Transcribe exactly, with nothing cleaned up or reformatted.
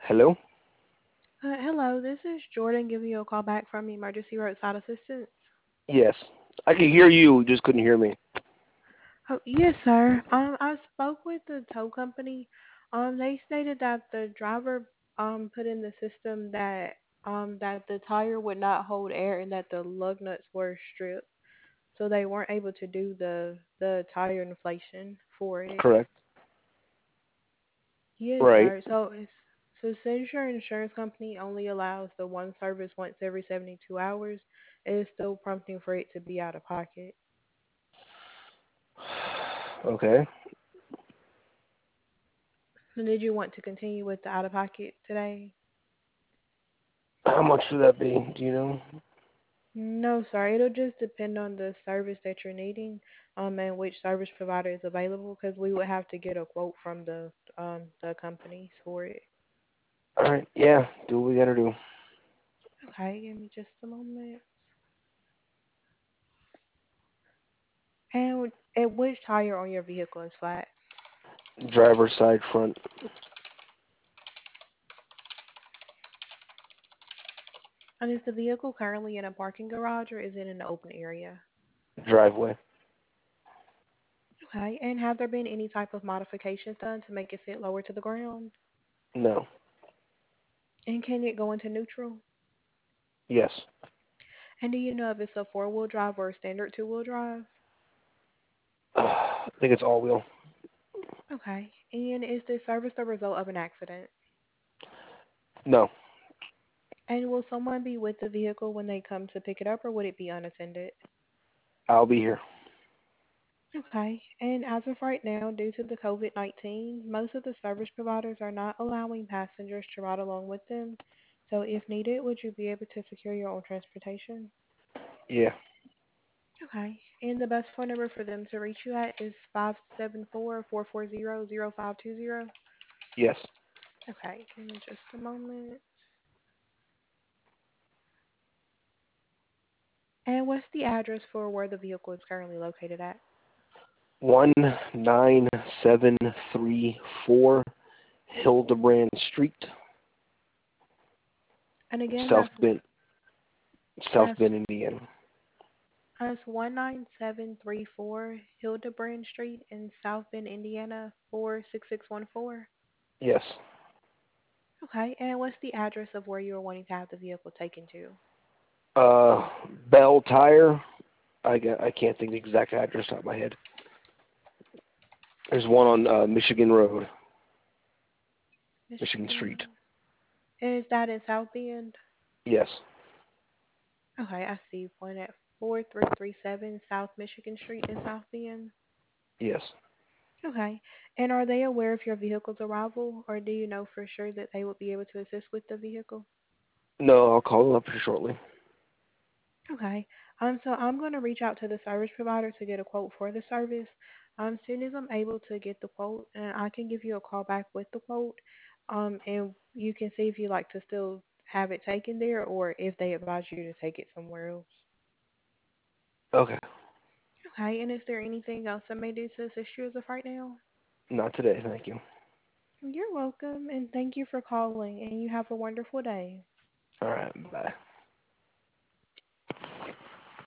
Hello? Uh, hello, this is Jordan giving you a call back from Emergency Roadside Assistance. Yes. I could hear you, just couldn't hear me. Oh, yes, sir. Um, I spoke with the tow company. Um, they stated that the driver um put in the system that um that the tire would not hold air and that the lug nuts were stripped, so they weren't able to do the the tire inflation for it. Correct. Yes, Right. sir. So it's so since your insurance company only allows the one service once every seventy-two hours, it is still prompting for it to be out of pocket. Okay. So did you want to continue with the out of pocket today? How much would that be? Do you know? No, sir. It'll just depend on the service that you're needing, um, and which service provider is available, because we would have to get a quote from the um the companies for it. Alright, yeah, do what we gotta do. Okay, give me just a moment. And at which tire on your vehicle is flat? Driver's side front And is the vehicle currently in a parking garage or is it in an open area? driveway. Okay, and have there been any type of modifications done to make it sit lower to the ground? No. And can it go into neutral? Yes. And do you know if it's a four-wheel drive or a standard two-wheel drive? I think it's all wheel. Okay, and is the service the result of an accident? No. And will someone be with the vehicle when they come to pick it up or would it be unattended? I'll be here. Okay, and as of right now, due to the COVID nineteen, most of the service providers are not allowing passengers to ride along with them. So if needed, would you be able to secure your own transportation? Yeah. Okay, and the best phone number for them to reach you at is five seven four, four four zero, zero five two zero. Yes. Okay, give me just a moment. And what's the address for where the vehicle is currently located at? One nine seven three four Hildebrand Street, And again, South that's Bend, South that's Bend, Indiana. that's one nine seven three four Hildebrand Street in South Bend, Indiana four six six one four. Yes. Okay, and what's the address of where you are wanting to have the vehicle taken to? Uh, Bell Tire. I got, I can't think the exact address off my head. There's one on uh, Michigan Road, Michigan Michigan Street. Road. Is that in South Bend? Yes. Okay, I see one at four three three seven South Michigan Street in South Bend. Yes. Okay, and are they aware of your vehicle's arrival, or do you know for sure that they will be able to assist with the vehicle? No, I'll call them up here shortly. Okay. Um, so I'm going to reach out to the service provider to get a quote for the service. Um, as soon as I'm able to get the quote, and I can give you a call back with the quote. Um, and you can see if you like to still have it taken there or if they advise you to take it somewhere else. Okay. Okay. And is there anything else I may do to assist you as of right now? Not today, thank you. You're welcome, and thank you for calling. And you have a wonderful day. All right. Bye.